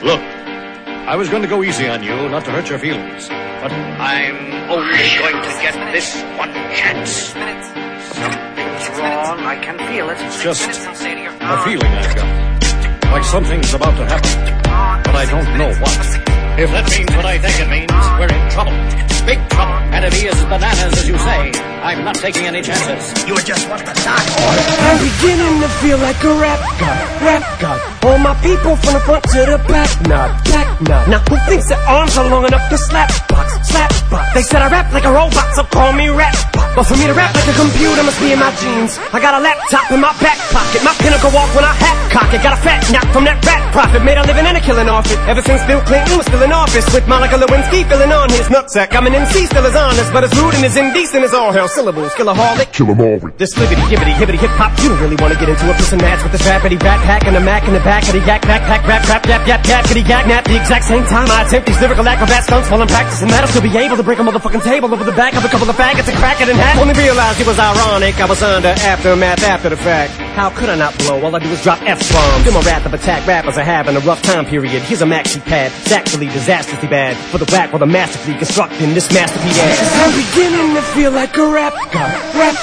Look, I was going to go easy on you, not to hurt your feelings. But I'm only going to get this one chance. Something's wrong. I can feel it. It's just a feeling I've got. Like something's about to happen. But I don't know what. If that means what I think it means, we're in trouble. Big trouble. And if he is as bananas as you say, I'm not taking any chances. You just want the dark order. I'm beginning to feel like a rap god. All my people from the front to the back nod. Now who thinks their arms are long enough to slap box? They said I rap like a robot, so call me rap. But for me to rap like a computer must be in my genes. I got a laptop in my back pocket, my pinnacle walk when I hat cock it. Got a fat knock from that rat profit, made a living and a killing off it. Ever since Bill Clinton was still in office, with Monica Lewinsky filling on his nutsack. I'm an MC, still as honest, but as rude and as indecent as all hell. Syllables, killaholic, kill 'em all with this flippity gibbity hibbity hip hop. You don't really wanna get into a piss and match with this rappity rat hack and a mac in the back of the yak backpack rap yap yappity yak nap. The exact same time I attempt these lyrical acrobat stunts while I'm practicing that, I'll still be able to break a motherfucking table over the back of a couple of faggots and crack it in half. Only realized it was ironic, I was under aftermath after the fact. How could I not blow? All I do is drop F-bombs. Do my wrath of attack rappers are having a rough time period. Here's a maxi pad, it's actually disastrously bad for the whack while the masterfully constructing this masterpiece ass. I'm beginning to feel like a rap god.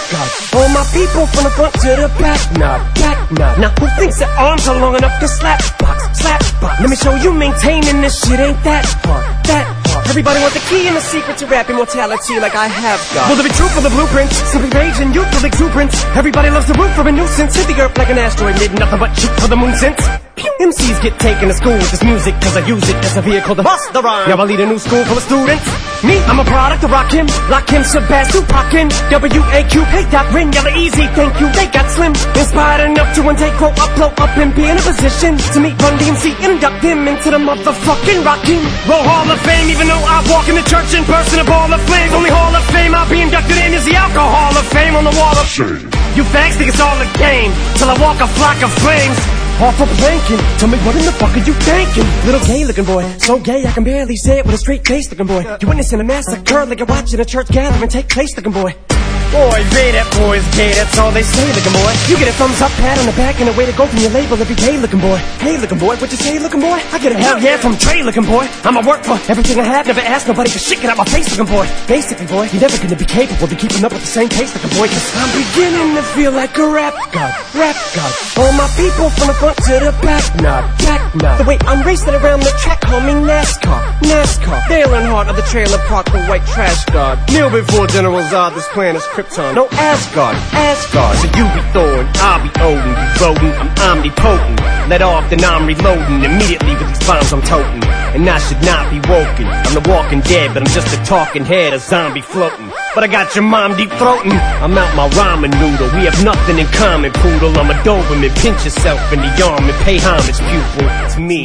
All my people from the front to the back nod. Now who thinks their arms are long enough to slap box? Let me show you maintaining this shit ain't that hard. Everybody wants the key and the secret to rap immortality like I have got. Will there be truth for the blueprint? Simply rage and youthful exuberance. Everybody loves the root for a nuisance. Hit the earth like an asteroid, did nothing but shoot for the moon since. MCs get taken to school with this music, cause I use it as a vehicle to bust the rhyme. Now I lead a new school full of students. Me, I'm a product of Rakim, Lakim, Shabazz, Tupac, WAQ, hey Doc, Rin, Yella Easy, thank you, they got slim. Inspired enough to one day quote, upload up and be in a position to meet Run DMC and induct them into the motherfucking Rockin' Roll Hall of Fame. Even though I walk in the church in person, a ball of flames. Only Hall of Fame I'll be inducted in is the Alcohol of Fame on the wall of shame. You fags think it's all a game, till I walk a flock of flames. Off a planking, tell me what in the fuck are you thinking? Little gay looking boy, so gay I can barely say it with a straight face looking boy. You witnessing a massacre like you're watching a church gathering take place looking boy. Boy, they that boy's gay, that's all they say looking boy. You get a thumbs up, pat on the back, and a way to go from your label every day looking boy. Hey looking boy, what you say looking boy? I get a hell yeah from Trey looking boy. I'ma work for everything I have, never ask nobody for shit, get out my face looking boy. Basically boy, you're never gonna be capable of keeping up with the same pace looking boy, cause I'm beginning to feel like a rap god. All my people from the front to the back nod. The way I'm racing around the track, call me NASCAR. Dale Earnhardt of the trailer park, the white trash god. Kneel before General Zod, this planet's Krypton. No Asgard. So you be Thor and I'll be Odin. You rodent, I'm omnipotent. Let off, then I'm reloading. Immediately with these bombs I'm toting. And I should not be woken. I'm the walking dead, but I'm just a talking head, a zombie floating. But I got your mom deep throating. I'm out my ramen noodle. We have nothing in common, poodle. I'm a Doberman. Pinch yourself in the arm and pay homage, pupil, to me.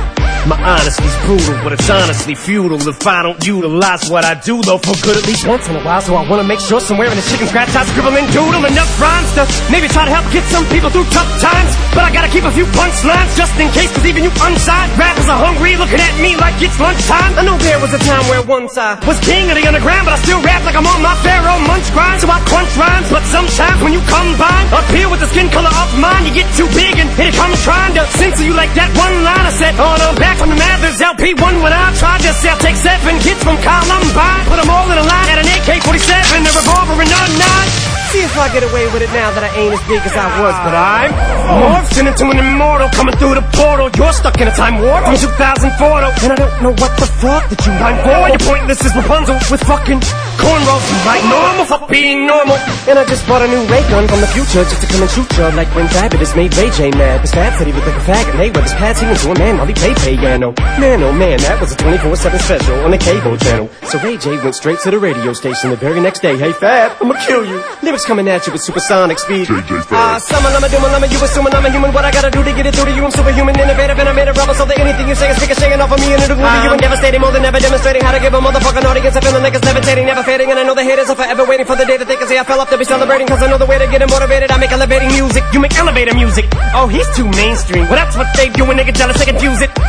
My honesty's brutal, but it's honestly futile if I don't utilize what I do, though, for good at least once in a while. So I wanna make sure somewhere in the chicken scratch I scribble and doodle enough rhymes to maybe try to help get some people through tough times. But I gotta keep a few punchlines just in case, cause even you unsigned rappers are hungry, looking at me like it's lunchtime. I know there was a time where once I was king of the underground, but I still rap like I'm on my Pharaoh Munch grind. So I crunch rhymes, but sometimes when you combine up here with the skin color of mine, you get too big and here it comes trying to censor you like that one line I said on a back from the Mathers LP1 when I tried to sell. Take 7 kids from Columbine, put them all in a line at an AK-47, a revolver and a 9. See if I get away with it now that I ain't as big as I was, but I'm morphed into an immortal coming through the portal. You're stuck in a time warp from 2004 though, and I don't know what the fuck that you mind for. You're pointless as Rapunzel with fucking cornrows. You like normal for being normal. And I just bought a new ray gun from the future just to come and shoot you like when Fabulous made Ray J mad. This Fab said he looked like a faggot, and they were his pads singing to a man while he played piano. Man, oh man, that was a 24/7 special on the cable channel. So Ray J went straight to the radio station the very next day. Hey Fab, I'ma kill you. Lyrics coming at you with supersonic speed. Summer, lama, doom, lama, you assuming I'm a human. What I gotta do to get it through to you? I'm superhuman, innovative, and I made a rubber so that anything you say is ricocheting off of me and it'll glue to you and devastating more than ever, demonstrating how to give a motherfucking audience a feeling like it's levitating, never fading. And I know the haters are forever waiting for the day that they can say I fell off to be celebrating, cause I know the way to get them motivated. I make elevating music, you make elevator music. Oh, he's too mainstream. Well, that's what they do when they get jealous, they confuse it.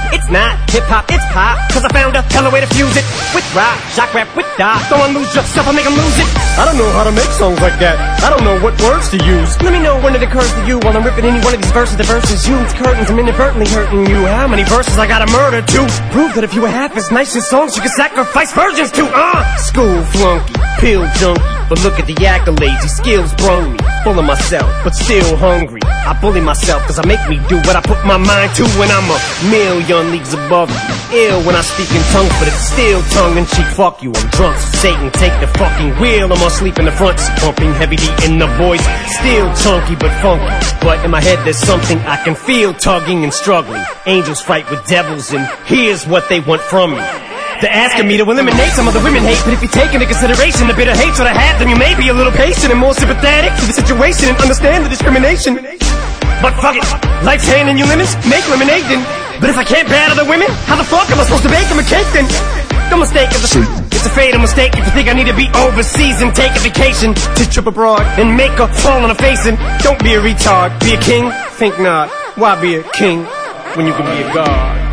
It's not hip-hop, it's pop, cause I found a hella way to fuse it. With rock, shock rap, with dot. Don't wanna lose yourself, I'll make them lose it. I don't know how to make songs like that. I don't know what words to use. Let me know when it occurs to you while I'm ripping any one of these verses. The verses use curtains, I'm inadvertently hurting you. How many verses I gotta murder to prove that if you were half as nice as songs you could sacrifice virgins to? School flunky, pill junkie, but look at the accolades, these skills brung me. Full of myself, but still hungry. I bully myself cause I make me do what I put my mind to when I'm a million leagues above you. Ill when I speak in tongues, but it's still tongue-in-cheek. Fuck you, I'm drunk, so Satan take the fucking wheel. I'm asleep in the front, pumping heavy D in the voice. Still chunky but funky, but in my head there's something I can feel tugging and struggling. Angels fight with devils and here's what they want from me. They're asking me to eliminate some of the women hate, but if you take into consideration the bitter hatred I have, then you may be a little patient and more sympathetic to the situation and understand the discrimination. But fuck it, life's handing you lemons, make lemonade then. But if I can't bear other women, how the fuck am I supposed to bake them a cake then? No mistake, it's a fatal mistake if you think I need to be overseas and take a vacation to trip abroad and make her fall on her face. And don't be a retard, be a king? Think not. Why be a king when you can be a god?